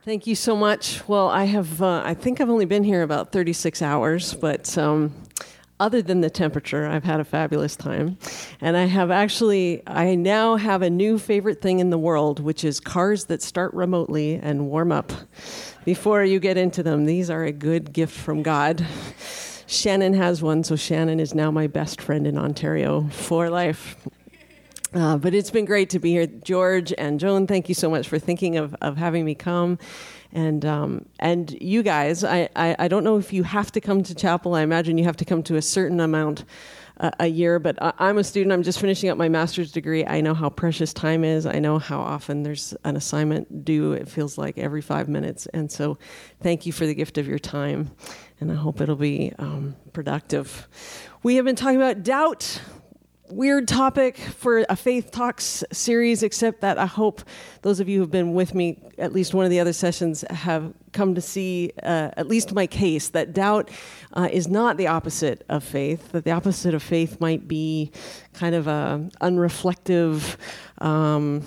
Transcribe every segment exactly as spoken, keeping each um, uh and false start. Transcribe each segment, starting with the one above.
Thank you so much. Well, I have, uh, I think I've only been here about thirty-six hours, but um, other than the temperature, I've had a fabulous time. And I have actually, I now have a new favorite thing in the world, which is cars that start remotely and warm up before you get into them. These are a good gift from God. Shannon has one, so Shannon is now my best friend in Ontario for life. Uh, but it's been great to be here. George and Joan, thank you so much for thinking of, of having me come. And um, and you guys, I, I, I don't know if you have to come to chapel. I imagine you have to come to a certain amount uh, a year. But I, I'm a student. I'm just finishing up my master's degree. I know how precious time is. I know how often there's an assignment due. It feels like every five minutes. And so thank you for the gift of your time. And I hope it'll be um, productive. We have been talking about doubt. Weird topic for a Faith Talks series, except that I hope those of you who have been with me at least one of the other sessions have come to see uh, at least my case, that doubt uh, is not the opposite of faith, that the opposite of faith might be kind of a unreflective, um,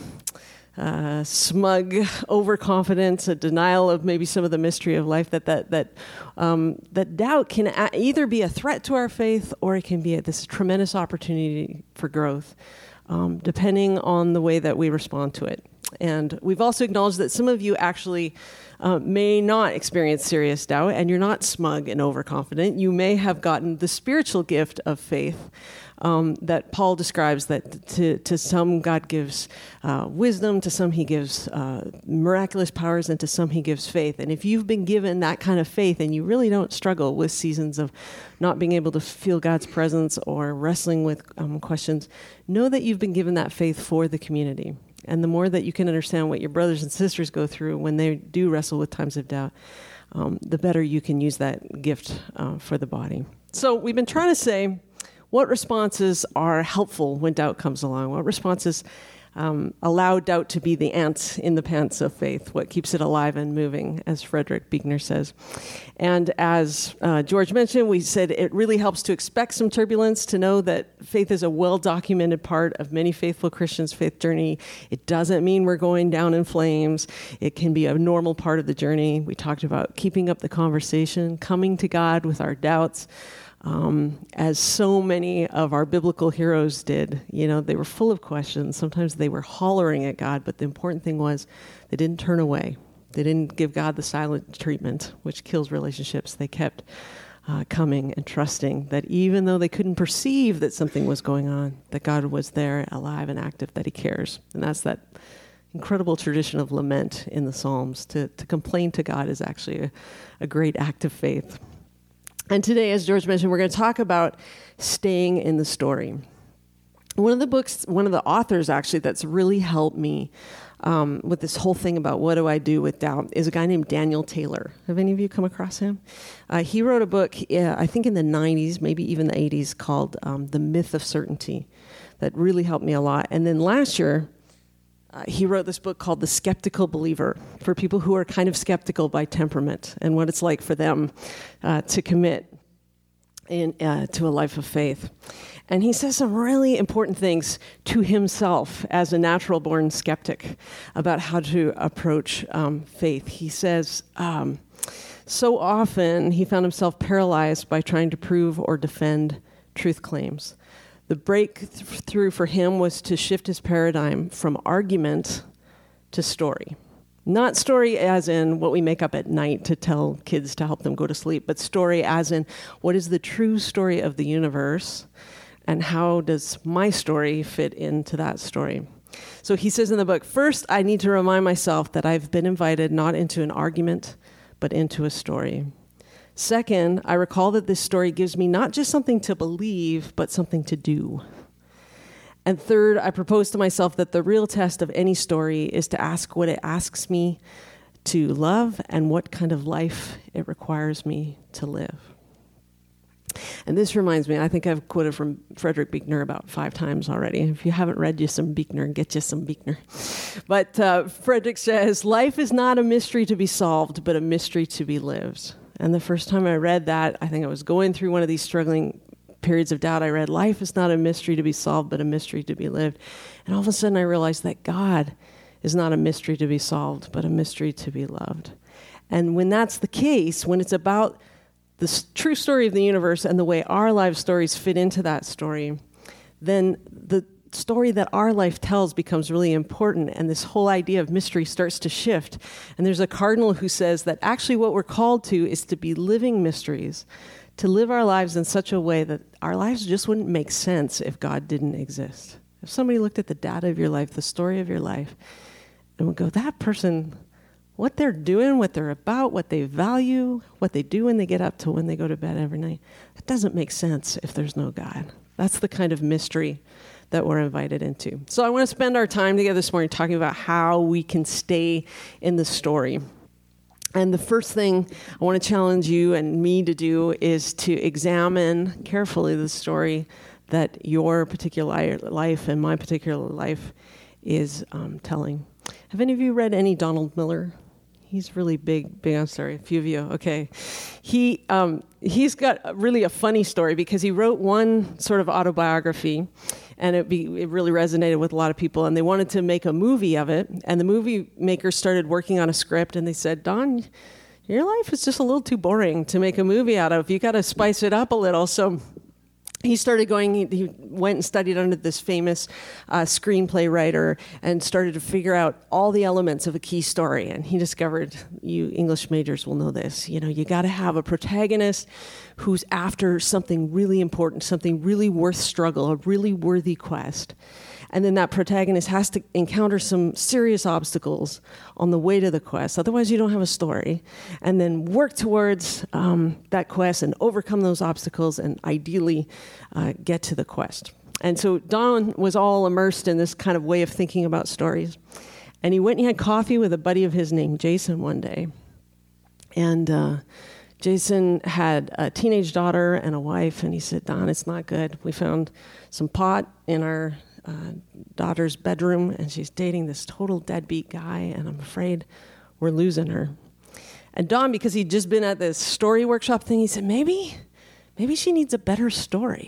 Uh, smug overconfidence, a denial of maybe some of the mystery of life, that that that um, that doubt can a- either be a threat to our faith or it can be a, this tremendous opportunity for growth, um, depending on the way that we respond to it. And we've also acknowledged that some of you actually uh, may not experience serious doubt, and you're not smug and overconfident. You may have gotten the spiritual gift of faith um, that Paul describes, that to, to some God gives uh, wisdom, to some he gives uh, miraculous powers, and to some he gives faith. And if you've been given that kind of faith and you really don't struggle with seasons of not being able to feel God's presence or wrestling with um, questions, know that you've been given that faith for the community. And the more that you can understand what your brothers and sisters go through when they do wrestle with times of doubt, um, the better you can use that gift uh, for the body. So we've been trying to say what responses are helpful when doubt comes along, what responses um, allow doubt to be the ant in the pants of faith, what keeps it alive and moving, as Frederick Buechner says. And as uh, George mentioned, we said it really helps to expect some turbulence, to know that faith is a well-documented part of many faithful Christians' faith journey. It doesn't mean we're going down in flames. It can be a normal part of the journey. We talked about keeping up the conversation, coming to God with our doubts, Um, as so many of our biblical heroes did. You know, they were full of questions. Sometimes they were hollering at God, but the important thing was they didn't turn away. They didn't give God the silent treatment, which kills relationships. They kept uh, coming and trusting that even though they couldn't perceive that something was going on, that God was there, alive and active, that he cares. And that's that incredible tradition of lament in the Psalms. To, to complain to God is actually a, a great act of faith. And today, as George mentioned, we're going to talk about staying in the story. One of the books, one of the authors actually that's really helped me um, with this whole thing about what do I do with doubt is a guy named Daniel Taylor. Have any of you come across him? Uh, he wrote a book, uh, I think in the nineties, maybe even the eighties, called um, The Myth of Certainty, that really helped me a lot. And then last year, Uh, he wrote this book called The Skeptical Believer, for people who are kind of skeptical by temperament and what it's like for them uh, to commit in, uh, to a life of faith. And he says some really important things to himself as a natural-born skeptic about how to approach um, faith. He says, um, so often he found himself paralyzed by trying to prove or defend truth claims. The breakthrough for him was to shift his paradigm from argument to story. Not story as in what we make up at night to tell kids to help them go to sleep, but story as in what is the true story of the universe and how does my story fit into that story. So he says in the book, first, I need to remind myself that I've been invited not into an argument, but into a story. Second, I recall that this story gives me not just something to believe, but something to do. And third, I propose to myself that the real test of any story is to ask what it asks me to love and what kind of life it requires me to live. And this reminds me, I think I've quoted from Frederick Buechner about five times already. If you haven't read you some Buechner, get you some Buechner. But uh, Frederick says, life is not a mystery to be solved, but a mystery to be lived. And the first time I read that, I think I was going through one of these struggling periods of doubt. I read, life is not a mystery to be solved, but a mystery to be lived. And all of a sudden I realized that God is not a mystery to be solved, but a mystery to be loved. And when that's the case, when it's about the s- true story of the universe and the way our life stories fit into that story, then the story that our life tells becomes really important, and this whole idea of mystery starts to shift. And there's a cardinal who says that actually what we're called to is to be living mysteries, to live our lives in such a way that our lives just wouldn't make sense if God didn't exist. If somebody looked at the data of your life, the story of your life, and would go, that person, what they're doing, what they're about, what they value, what they do when they get up to when they go to bed every night, that doesn't make sense if there's no God. That's the kind of mystery that we're invited into. So I want to spend our time together this morning talking about how we can stay in the story. And the first thing I want to challenge you and me to do is to examine carefully the story that your particular life and my particular life is um, telling. Have any of you read any Donald Miller? He's really big, big, I'm sorry, a few of you, okay. He, um, he's got really a funny story because he wrote one sort of autobiography, and it, be, it really resonated with a lot of people, and they wanted to make a movie of it, and the movie makers started working on a script, and they said, Don, your life is just a little too boring to make a movie out of. You got to spice it up a little. So he started going, he, he went and studied under this famous uh, screenplay writer and started to figure out all the elements of a key story. And he discovered, you English majors will know this, you know, you got to have a protagonist who's after something really important, something really worth struggle, a really worthy quest. And then that protagonist has to encounter some serious obstacles on the way to the quest. Otherwise, you don't have a story. And then work towards um, that quest and overcome those obstacles and ideally uh, get to the quest. And so Don was all immersed in this kind of way of thinking about stories. And he went and he had coffee with a buddy of his named Jason one day. And uh, Jason had a teenage daughter and a wife. And he said, Don, it's not good. We found some pot in our Uh, daughter's bedroom, and she's dating this total deadbeat guy, and I'm afraid we're losing her. And Don, because he'd just been at this story workshop thing, he said, maybe, maybe she needs a better story.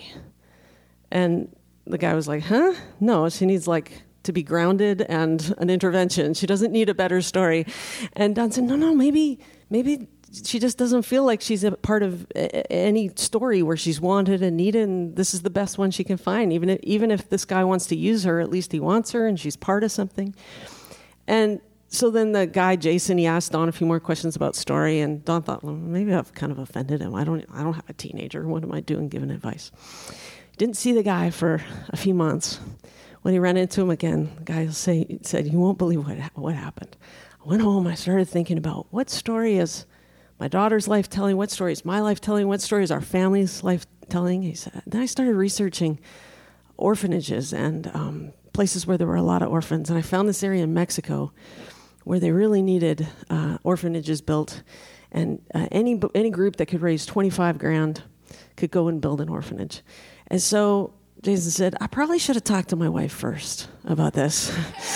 And the guy was like, huh? No, she needs like to be grounded and an intervention. She doesn't need a better story. And Don said, no, no, maybe, maybe she just doesn't feel like she's a part of any story where she's wanted and needed, and this is the best one she can find. Even if, even if this guy wants to use her, at least he wants her, and she's part of something. And so then the guy, Jason, he asked Don a few more questions about story, and Don thought, well, maybe I've kind of offended him. I don't, I don't have a teenager. What am I doing giving advice? Didn't see the guy for a few months. When he ran into him again, the guy say, said, you won't believe what what happened. I went home, I started thinking about what story is my daughter's life telling, what story is my life telling, what story is our family's life telling. He said, then I started researching orphanages and um, places where there were a lot of orphans. And I found this area in Mexico where they really needed uh, orphanages built. And uh, any any group that could raise twenty-five grand could go and build an orphanage. And so Jason said, I probably should have talked to my wife first about this.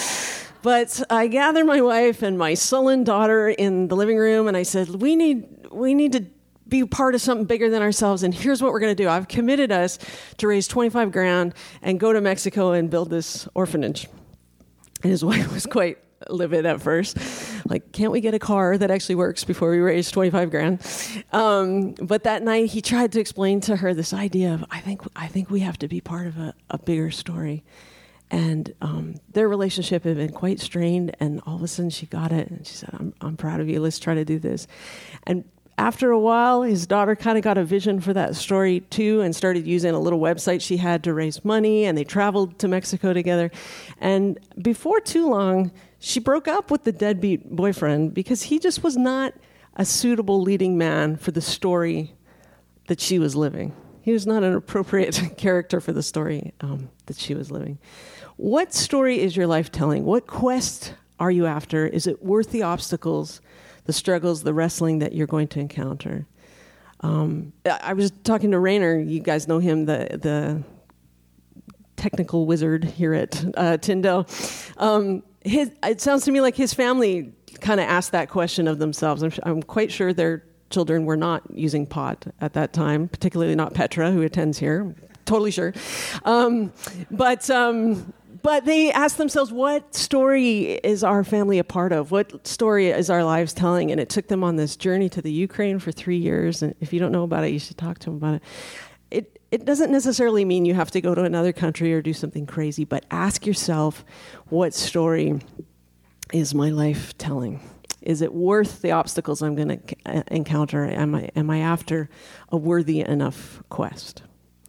But I gathered my wife and my sullen daughter in the living room, and I said, we need we need to be part of something bigger than ourselves, and here's what we're going to do. I've committed us to raise twenty-five grand and go to Mexico and build this orphanage. And his wife was quite livid at first. Like, can't we get a car that actually works before we raise twenty-five grand? Um, but that night he tried to explain to her this idea of, I think I think we have to be part of a, a bigger story. And um, their relationship had been quite strained, and all of a sudden she got it, and she said, I'm, I'm proud of you, let's try to do this. And after a while, his daughter kind of got a vision for that story too, and started using a little website she had to raise money, and they traveled to Mexico together. And before too long, she broke up with the deadbeat boyfriend because he just was not a suitable leading man for the story that she was living. He was not an appropriate character for the story um, that she was living. What story is your life telling? What quest are you after? Is it worth the obstacles, the struggles, the wrestling that you're going to encounter? Um, I was talking to Rainer. You guys know him, the the technical wizard here at uh, Tyndale. Um, his, it sounds to me like his family kind of asked that question of themselves. I'm, I'm quite sure their children were not using pot at that time, particularly not Petra, who attends here. Totally sure. Um, but um, but they asked themselves, what story is our family a part of? What story is our lives telling? And it took them on this journey to the Ukraine for three years. And if you don't know about it, you should talk to them about it. It, it doesn't necessarily mean you have to go to another country or do something crazy, but ask yourself, what story is my life telling? Is it worth the obstacles I'm going to encounter? Am I, am I after a worthy enough quest?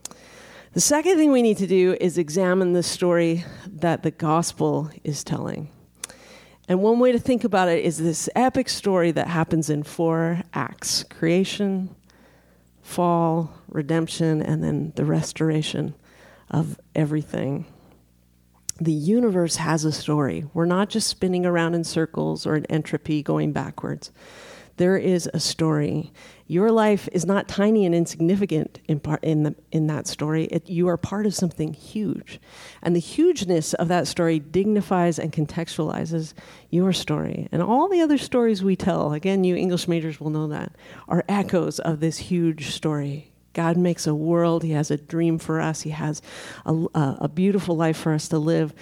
The second thing we need to do is examine the story that the gospel is telling. And one way to think about it is this epic story that happens in four acts: creation, fall, redemption, and then the restoration of everything. The universe has a story. We're not just spinning around in circles or an entropy going backwards. There is a story. Your life is not tiny and insignificant in part in the in that story. It, you are part of something huge. And the hugeness of that story dignifies and contextualizes your story. And all the other stories we tell, again, you English majors will know that, are echoes of this huge story. God makes a world. He has a dream for us. He has a, a, a beautiful life for us to live.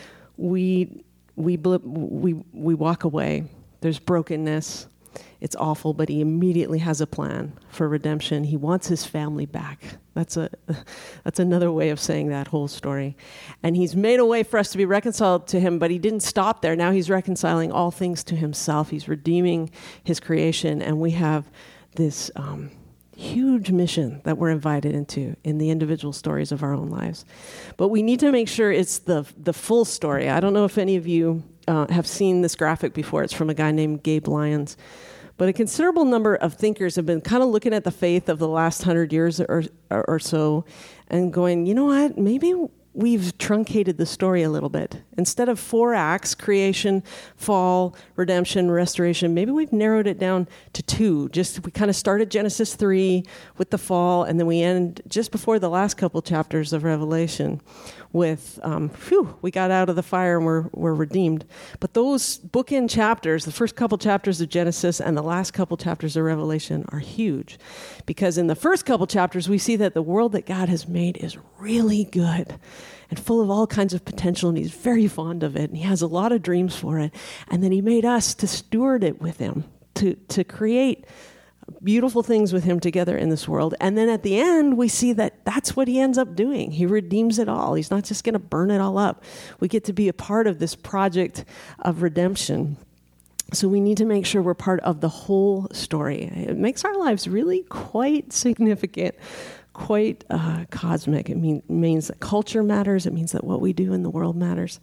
We we we we walk away. There's brokenness. It's awful, but he immediately has a plan for redemption. He wants his family back. That's a that's another way of saying that whole story. And he's made a way for us to be reconciled to him, but he didn't stop there. Now he's reconciling all things to himself. He's redeeming his creation, and we have this um, huge mission that we're invited into in the individual stories of our own lives. But we need to make sure it's the the full story. I don't know if any of you uh, have seen this graphic before. It's from a guy named Gabe Lyons. But a considerable number of thinkers have been kind of looking at the faith of the last hundred years or, or, or so and going, you know what, maybe we've truncated the story a little bit. Instead of four acts, creation, fall, redemption, restoration, maybe we've narrowed it down to two. Just we kind of started Genesis three with the fall, and then we end just before the last couple chapters of Revelation with, um, phew, we got out of the fire and we're, we're redeemed. But those bookend chapters, the first couple chapters of Genesis and the last couple chapters of Revelation, are huge. Because in the first couple chapters, we see that the world that God has made is really good and full of all kinds of potential, and he's very fond of it, and he has a lot of dreams for it. And then he made us to steward it with him, to, to create beautiful things with him together in this world. And then at the end, we see that that's what he ends up doing. He redeems it all. He's not just going to burn it all up. We get to be a part of this project of redemption. So we need to make sure we're part of the whole story. It makes our lives really quite significant, quite uh, cosmic. It mean, means that culture matters. It means that what we do in the world matters.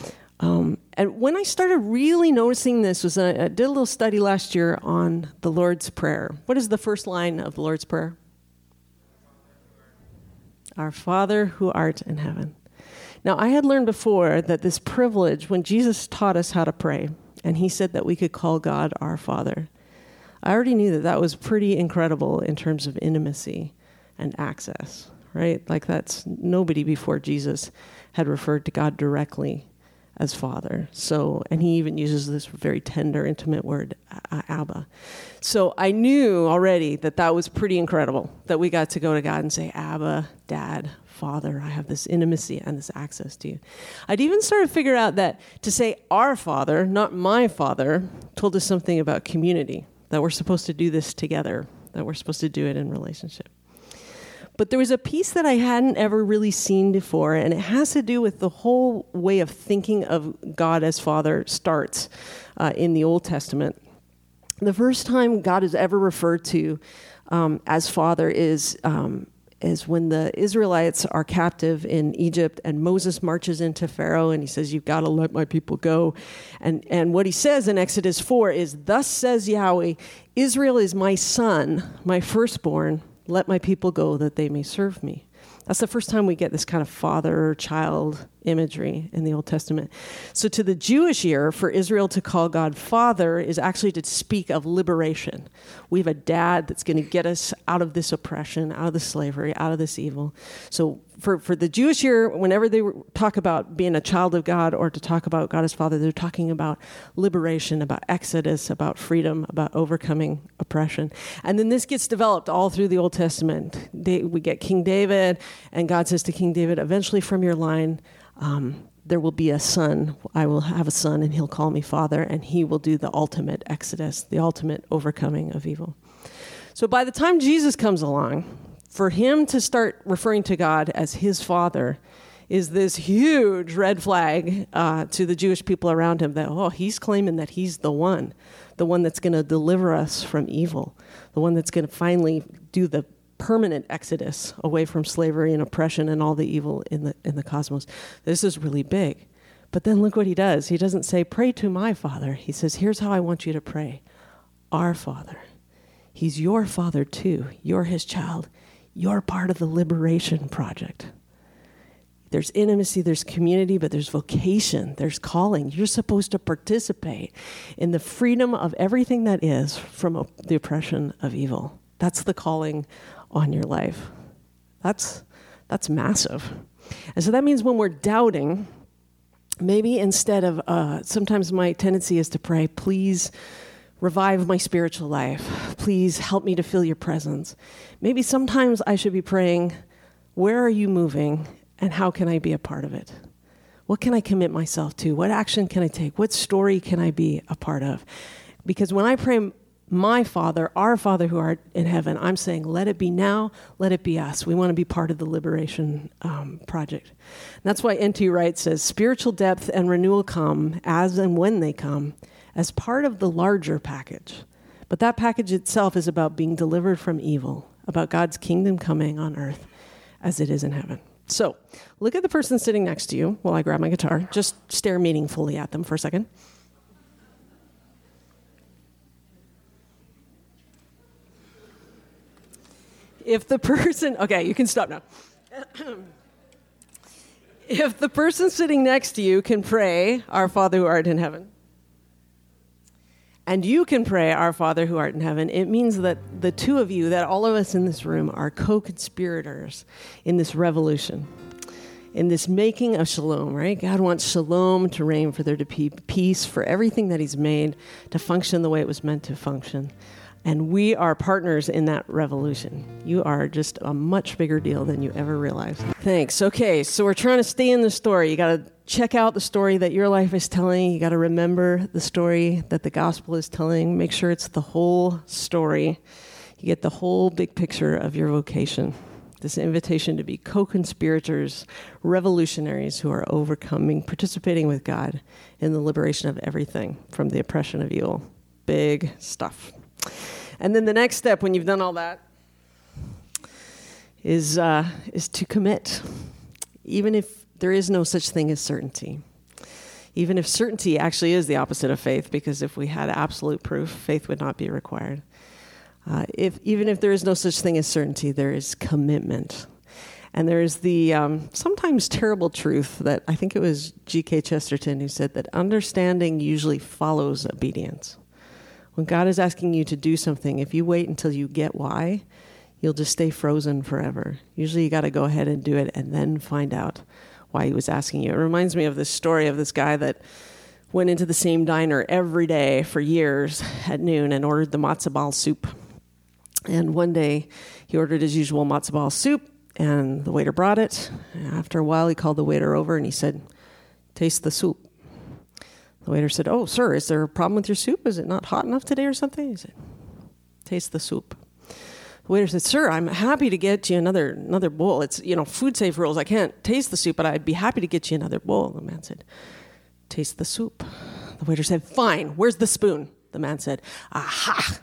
Um, and when I started really noticing this was I, I did a little study last year on the Lord's Prayer. What is the first line of the Lord's Prayer? Our Father who art in heaven. Now, I had learned before that this privilege, when Jesus taught us how to pray, and he said that we could call God our Father, I already knew that that was pretty incredible in terms of intimacy and access, right? Like that's nobody before Jesus had referred to God directly as Father. So, and he even uses this very tender, intimate word, Abba. So I knew already that that was pretty incredible, that we got to go to God and say, Abba, Dad, Father, I have this intimacy and this access to you. I'd even started to figure out that to say our Father, not my Father, told us something about community, that we're supposed to do this together, that we're supposed to do it in relationship. But there was a piece that I hadn't ever really seen before, and it has to do with the whole way of thinking of God as Father starts uh, in the Old Testament. The first time God is ever referred to um, as Father is um, is when the Israelites are captive in Egypt, and Moses marches into Pharaoh, and he says, "You've got to let my people go." And and what he says in Exodus four is, "Thus says Yahweh, Israel is my son, my firstborn. Let my people go that they may serve me." That's the first time we get this kind of father-child imagery in the Old Testament. So to the Jewish ear, for Israel to call God Father is actually to speak of liberation. We have a dad that's going to get us out of this oppression, out of the slavery, out of this evil. So for, for the Jewish ear, whenever they talk about being a child of God or to talk about God as Father, they're talking about liberation, about exodus, about freedom, about overcoming oppression. And then this gets developed all through the Old Testament. They, we get King David, and God says to King David, eventually from your line, Um, there will be a son. I will have a son, and he'll call me Father, and he will do the ultimate exodus, the ultimate overcoming of evil. So by the time Jesus comes along, for him to start referring to God as his Father is this huge red flag uh, to the Jewish people around him that, oh, he's claiming that he's the one, the one that's going to deliver us from evil, the one that's going to finally do the permanent exodus away from slavery and oppression and all the evil in the in the cosmos. This is really big. But then look what he does. He doesn't say, pray to my Father. He says, here's how I want you to pray. Our Father. He's your Father too. You're his child. You're part of the liberation project. There's intimacy, there's community, but there's vocation, there's calling. You're supposed to participate in the freedom of everything that is from op- the oppression of evil. That's the calling on your life. That's that's massive. And so that means when we're doubting, maybe instead of, uh, sometimes my tendency is to pray, please revive my spiritual life. Please help me to feel your presence. Maybe sometimes I should be praying, where are you moving? And how can I be a part of it? What can I commit myself to? What action can I take? What story can I be a part of? Because when I pray, my Father, our Father who art in heaven, I'm saying, let it be now, let it be us. We want to be part of the liberation um, project. And that's why N T Wright says, spiritual depth and renewal come as and when they come as part of the larger package. But that package itself is about being delivered from evil, about God's kingdom coming on earth as it is in heaven. So look at the person sitting next to you while I grab my guitar. Just stare meaningfully at them for a second. If the person, okay, you can stop now. If the person sitting next to you can pray, our Father who art in heaven, and you can pray, our Father who art in heaven, it means that the two of you, that all of us in this room are co-conspirators in this revolution, in this making of shalom, right? God wants shalom to reign, for there to be peace, for everything that he's made to function the way it was meant to function. And we are partners in that revolution. You are just a much bigger deal than you ever realized. Thanks. Okay, so we're trying to stay in the story. You got to check out the story that your life is telling. You got to remember the story that the gospel is telling. Make sure it's the whole story. You get the whole big picture of your vocation. This invitation to be co-conspirators, revolutionaries who are overcoming, participating with God in the liberation of everything from the oppression of evil. Big stuff. And then the next step, when you've done all that, is uh, is to commit, even if there is no such thing as certainty. Even if certainty actually is the opposite of faith, because if we had absolute proof, faith would not be required. Uh, if even if there is no such thing as certainty, there is commitment. And there is the um, sometimes terrible truth that I think it was G K Chesterton who said that understanding usually follows obedience. When God is asking you to do something, if you wait until you get why, you'll just stay frozen forever. Usually you got to go ahead and do it and then find out why he was asking you. It reminds me of this story of this guy that went into the same diner every day for years at noon and ordered the matzo ball soup. And one day he ordered his usual matzo ball soup, and the waiter brought it. And after a while, he called the waiter over and he said, "Taste the soup." The waiter said, "Oh, sir, is there a problem with your soup? Is it not hot enough today or something?" He said, "Taste the soup." The waiter said, "Sir, I'm happy to get you another another bowl. It's, you know, food safe rules. I can't taste the soup, but I'd be happy to get you another bowl." The man said, "Taste the soup." The waiter said, "Fine, where's the spoon?" The man said, "Aha."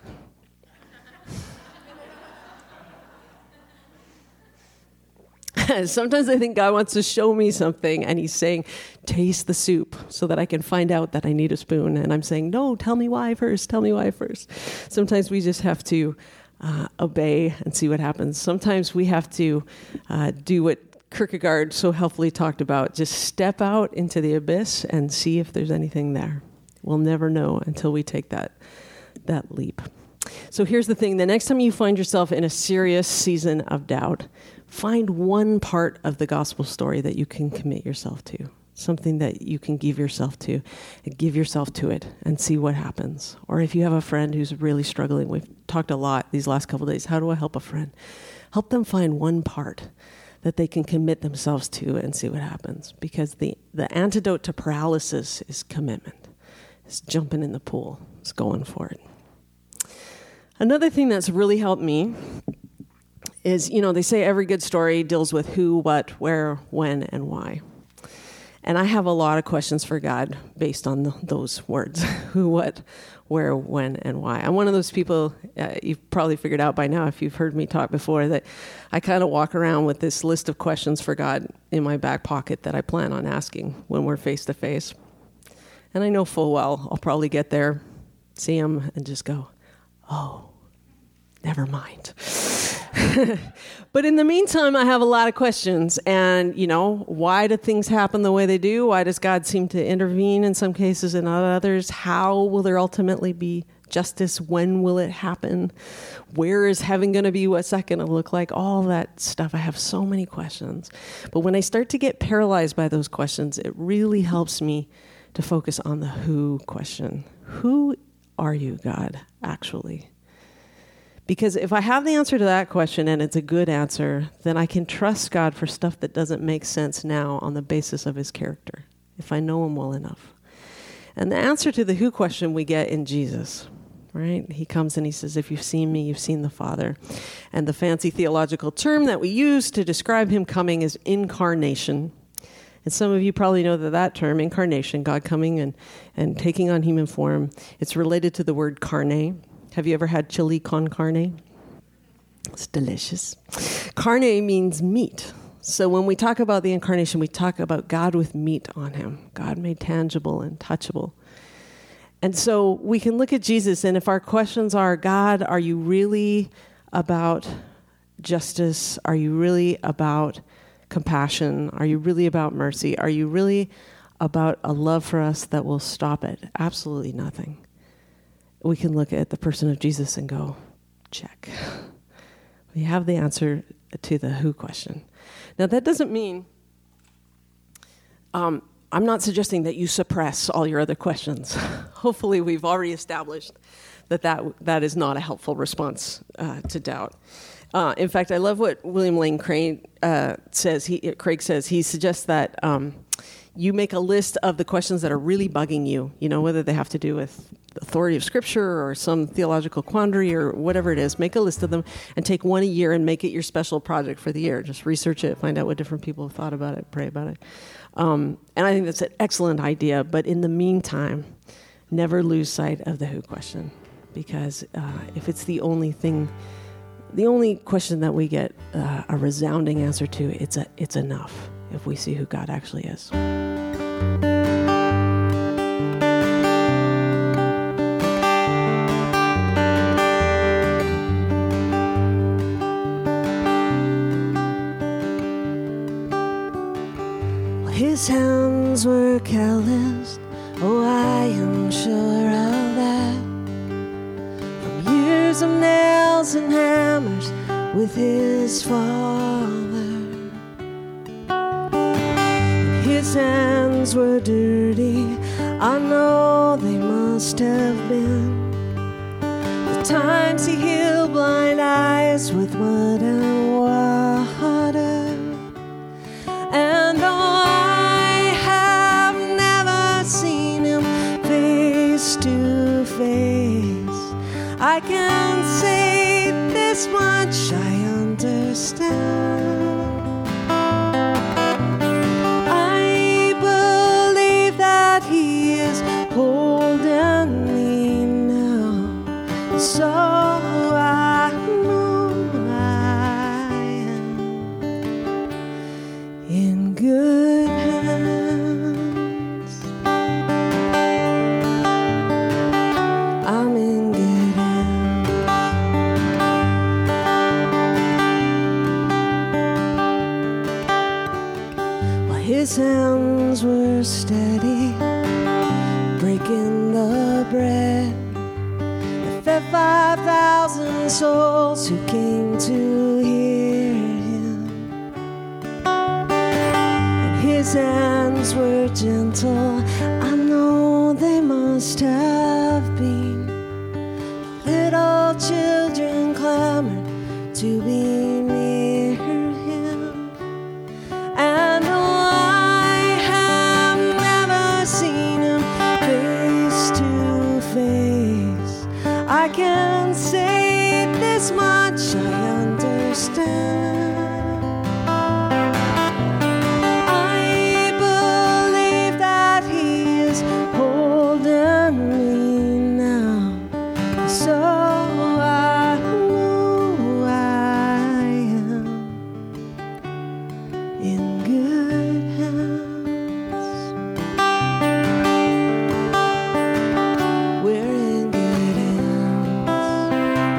Sometimes I think God wants to show me something, and he's saying, taste the soup so that I can find out that I need a spoon. And I'm saying, no, tell me why first. Tell me why first. Sometimes we just have to uh, obey and see what happens. Sometimes we have to uh, do what Kierkegaard so helpfully talked about. Just step out into the abyss and see if there's anything there. We'll never know until we take that that leap. So here's the thing. The next time you find yourself in a serious season of doubt, find one part of the gospel story that you can commit yourself to, something that you can give yourself to, and give yourself to it and see what happens. Or if you have a friend who's really struggling, we've talked a lot these last couple of days, how do I help a friend? Help them find one part that they can commit themselves to and see what happens. Because the, the antidote to paralysis is commitment. It's jumping in the pool. It's going for it. Another thing that's really helped me is, you know, they say every good story deals with who, what, where, when, and why. And I have a lot of questions for God based on the, those words. Who, what, where, when, and why. I'm one of those people, uh, you've probably figured out by now if you've heard me talk before, that I kind of walk around with this list of questions for God in my back pocket that I plan on asking when we're face to face. And I know full well I'll probably get there, see him, and just go, oh, never mind. But in the meantime, I have a lot of questions. And, you know, why do things happen the way they do? Why does God seem to intervene in some cases and not others? How will there ultimately be justice? When will it happen? Where is heaven going to be? What's that going to look like? All that stuff. I have so many questions. But when I start to get paralyzed by those questions, it really helps me to focus on the who question. Who are you, God, actually? Because if I have the answer to that question and it's a good answer, then I can trust God for stuff that doesn't make sense now on the basis of his character, if I know him well enough. And the answer to the who question we get in Jesus, right? He comes and he says, if you've seen me, you've seen the Father. And the fancy theological term that we use to describe him coming is incarnation. And some of you probably know that that term, incarnation, God coming and, and taking on human form, it's related to the word carne. Have you ever had chili con carne? It's delicious. Carne means meat. So when we talk about the incarnation, we talk about God with meat on him, God made tangible and touchable. And so we can look at Jesus, and if our questions are, God, are you really about justice? Are you really about compassion? Are you really about mercy? Are you really about a love for us that will stop at absolutely nothing? We can look at the person of Jesus and go, check. We have the answer to the who question. Now, that doesn't mean, um, I'm not suggesting that you suppress all your other questions. Hopefully, we've already established that that, that is not a helpful response uh, to doubt. Uh, in fact, I love what William Lane Craig uh, says. He, Craig says he suggests that um, you make a list of the questions that are really bugging you, you know, whether they have to do with the authority of Scripture or some theological quandary or whatever it is. Make a list of them and take one a year and make it your special project for the year. Just research it, find out what different people have thought about it, pray about it. Um, and I think that's an excellent idea. But in the meantime, never lose sight of the who question, because uh, if it's the only thing, the only question that we get uh, a resounding answer to, it's a, it's enough if we see who God actually is. His hands were calloused, oh, I am sure of that. From years of nails and hammers with his father. His hands were dirty, I know they must have been. The times he healed blind eyes with mud and water. And though I have never seen him face to face, I can say this much I understand. I believe that he is holding me now, so I know I am in good hands. I'm in good hands. Well, his hands were steady, breaking the bread. They fed five thousand souls who came to hear him. His hands were gentle, I know they must have been. Little children clamored to be near him. this much I understand. I believe that He is holding me now. So I know I am in good hands. We're in good hands.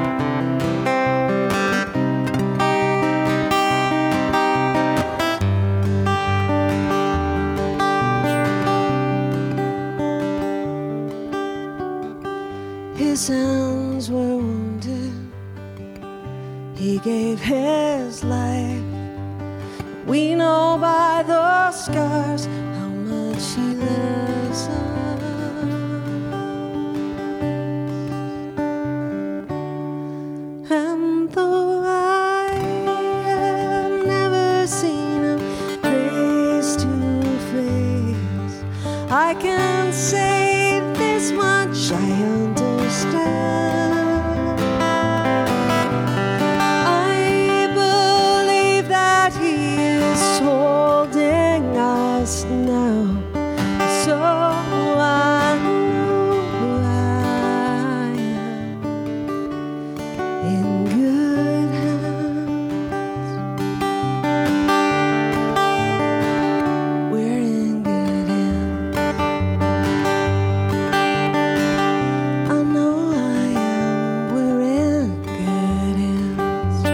His hands were wounded. He gave His life. We know by those scars how much He loves us. And though I have never seen Him face to face, I can say this much I understand. I believe that He is holding us now. So I know I am in good hands. We're in good hands. I know I am. We're in good hands.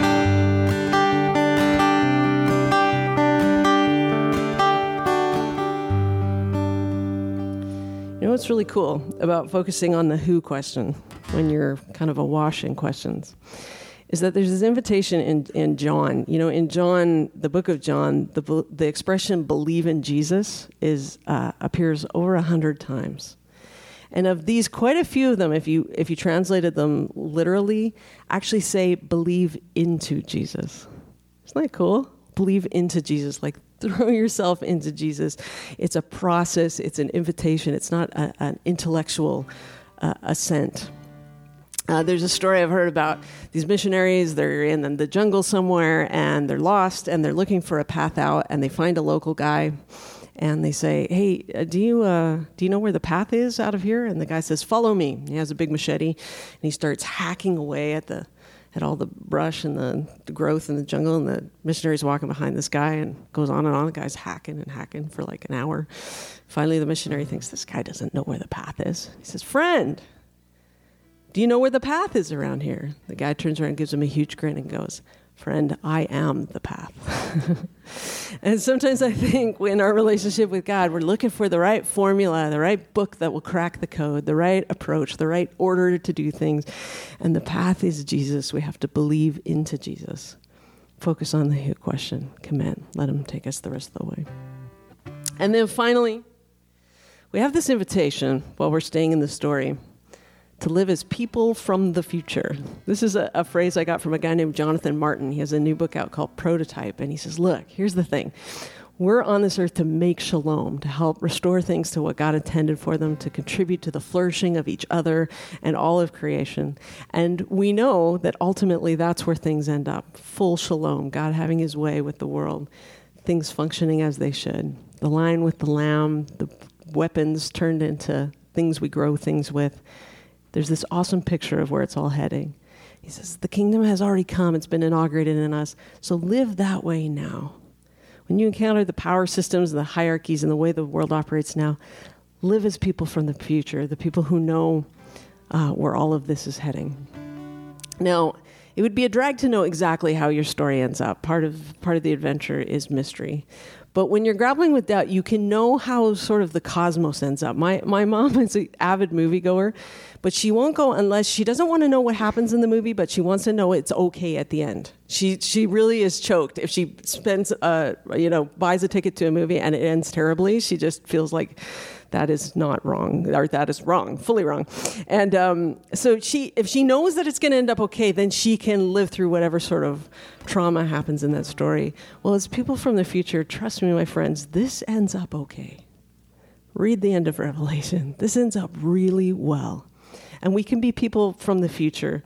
You know what's really cool about focusing on the who question when you're kind of awash in questions is that there's this invitation in, in John. You know, in John, the book of John, the bel- the expression "believe in Jesus" is uh, appears over a hundred times. And of these, quite a few of them, if you if you translated them literally, actually say "believe into Jesus." Isn't that cool? Believe into Jesus, like throw yourself into Jesus. It's a process. It's an invitation. It's not a, an intellectual uh, assent. Uh, there's a story I've heard about these missionaries. They're in the jungle somewhere, and they're lost, and they're looking for a path out, and they find a local guy. And they say, hey, uh, do you uh, do you know where the path is out of here? And the guy says, follow me. He has a big machete, and he starts hacking away at the at all the brush and the, the growth in the jungle. And the missionary's walking behind this guy and goes on and on. The guy's hacking and hacking for like an hour. Finally, the missionary thinks this guy doesn't know where the path is. He says, friend, do you know where the path is around here? The guy turns around, gives him a huge grin and goes, friend, I am the path. And sometimes I think in our relationship with God, we're looking for the right formula, the right book that will crack the code, the right approach, the right order to do things. And the path is Jesus. We have to believe into Jesus. Focus on the who question. Command. Let Him take us the rest of the way. And then finally, we have this invitation while we're staying in the story to live as people from the future. This is a, a phrase I got from a guy named Jonathan Martin. He has a new book out called Prototype, and he says, look, here's the thing. We're on this earth to make shalom, to help restore things to what God intended for them, to contribute to the flourishing of each other and all of creation. And we know that ultimately that's where things end up, full shalom, God having His way with the world, things functioning as they should. The lion with the lamb, the weapons turned into things we grow things with. There's this awesome picture of where it's all heading. He says, the kingdom has already come. It's been inaugurated in us. So live that way now. When you encounter the power systems, the hierarchies, and the way the world operates now, live as people from the future, the people who know uh, where all of this is heading. Now, it would be a drag to know exactly how your story ends up. Part of part of the adventure is mystery. But when you're grappling with doubt, you can know how sort of the cosmos ends up. My my mom is an avid moviegoer, but she won't go unless she doesn't want to know what happens in the movie, but she wants to know it's okay at the end. She she really is choked if she spends uh you know buys a ticket to a movie and it ends terribly. She just feels like that is not wrong, or that is wrong, fully wrong. And um, so she, if she knows that it's going to end up okay, then she can live through whatever sort of trauma happens in that story. Well, as people from the future, trust me, my friends, this ends up okay. Read the end of Revelation. This ends up really well. And we can be people from the future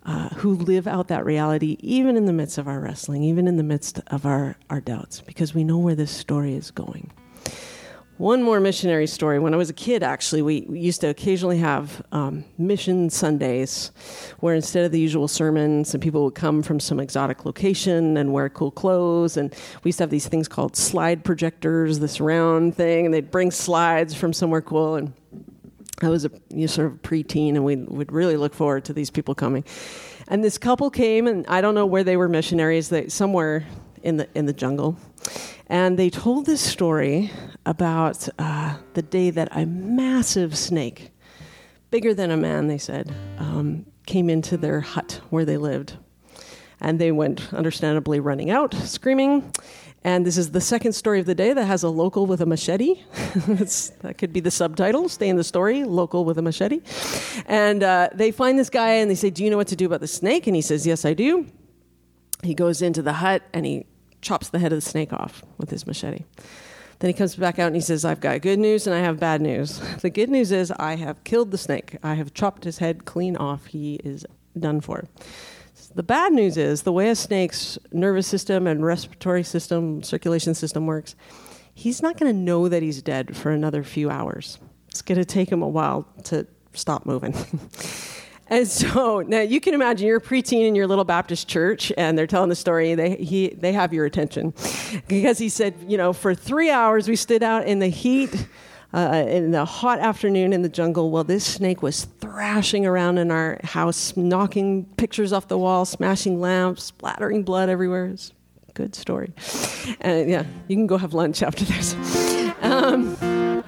uh, who live out that reality, even in the midst of our wrestling, even in the midst of our, our doubts, because we know where this story is going. One more missionary story. When I was a kid, actually, we, we used to occasionally have um, mission Sundays where instead of the usual sermons, and people would come from some exotic location and wear cool clothes. And we used to have these things called slide projectors, this round thing, and they'd bring slides from somewhere cool. And I was a you know, sort of preteen, and we would really look forward to these people coming. And this couple came, and I don't know where they were missionaries, they, somewhere in the in the jungle. And they told this story about uh, the day that a massive snake, bigger than a man, they said, um, came into their hut where they lived. And they went, understandably, running out, screaming. And this is the second story of the day that has a local with a machete. That could be the subtitle, stay in the story, local with a machete. And uh, they find this guy, and they say, do you know what to do about the snake? And he says, yes, I do. He goes into the hut, and he chops the head of the snake off with his machete. Then he comes back out and he says, I've got good news and I have bad news. The good news is I have killed the snake. I have chopped his head clean off. He is done for. The bad news is the way a snake's nervous system and respiratory system, circulation system works, he's not going to know that he's dead for another few hours. It's going to take him a while to stop moving. And so now you can imagine you're a preteen in your little Baptist church, and they're telling the story. They he they have your attention, because he said, you know, for three hours we stood out in the heat, uh, in the hot afternoon in the jungle, while this snake was thrashing around in our house, knocking pictures off the wall, smashing lamps, splattering blood everywhere. It's a good story. And yeah, you can go have lunch after this. Um,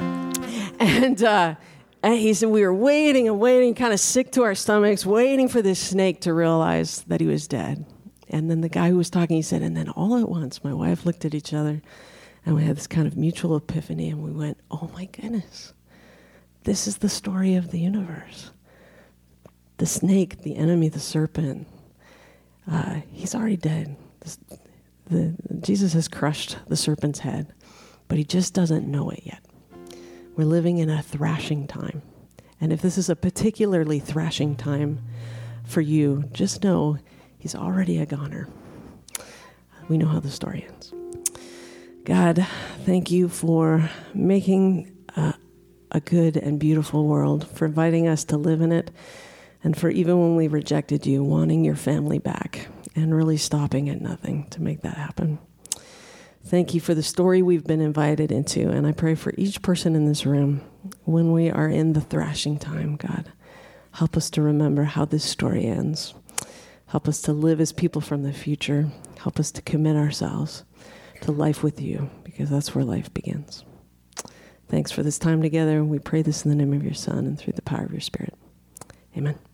and. Uh, And he said we were waiting and waiting, kind of sick to our stomachs, waiting for this snake to realize that he was dead. And then the guy who was talking, he said, and then all at once, my wife looked at each other, and we had this kind of mutual epiphany, and we went, oh my goodness, this is the story of the universe. The snake, the enemy, the serpent, uh, he's already dead. This, the, Jesus has crushed the serpent's head, but he just doesn't know it yet. We're living in a thrashing time. And if this is a particularly thrashing time for you, just know he's already a goner. We know how the story ends. God, thank you for making a, a good and beautiful world, for inviting us to live in it, and for even when we rejected you, wanting your family back and really stopping at nothing to make that happen. Thank you for the story we've been invited into, and I pray for each person in this room, when we are in the thrashing time, God, help us to remember how this story ends. Help us to live as people from the future. Help us to commit ourselves to life with you, because that's where life begins. Thanks for this time together. We pray this in the name of your Son and through the power of your Spirit. Amen.